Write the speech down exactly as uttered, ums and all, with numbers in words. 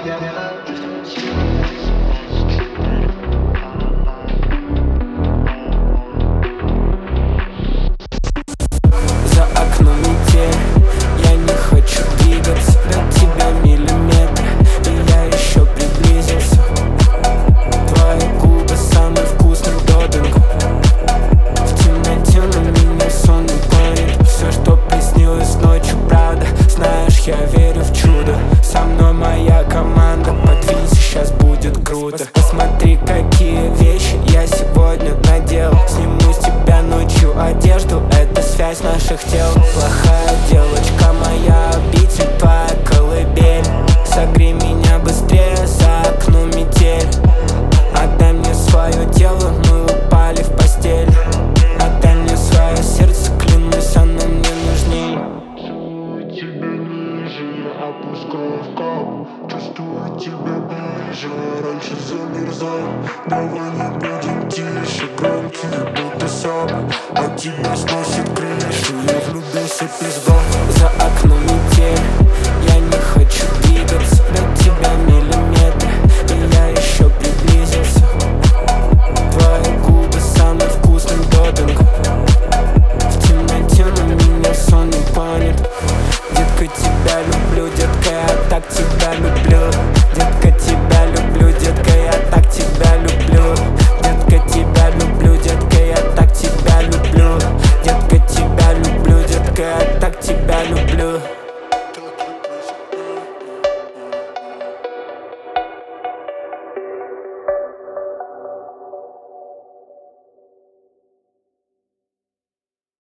За окном метель, я не хочу двигаться до тебя миллиметр, и я еще приблизился. Твои губы самый вкусный допинг. В темноте на меня сон не клонит. Все, что приснилось ночью, правда. Знаешь, я верю в чудо. Со мной моя команда, подвинь, сейчас будет круто. Посмотри, какие вещи я сегодня надел. Сниму с тебя ночью одежду, это связь наших тел. Плохая девочка, моя обитель, твоя колыбель. Согрей меня быстрее, за окном метель. Отдай мне свое тело, мы упали в постель. Отдай мне свое сердце, клянусь, оно мне нужней. Целую тебя ниже, я опускаю в кап. Чувствую тебя ближе, раньше замерзал. Давай не будем тише, громкие будто сап. От тебя сносит крышу, я влюбился, пизда.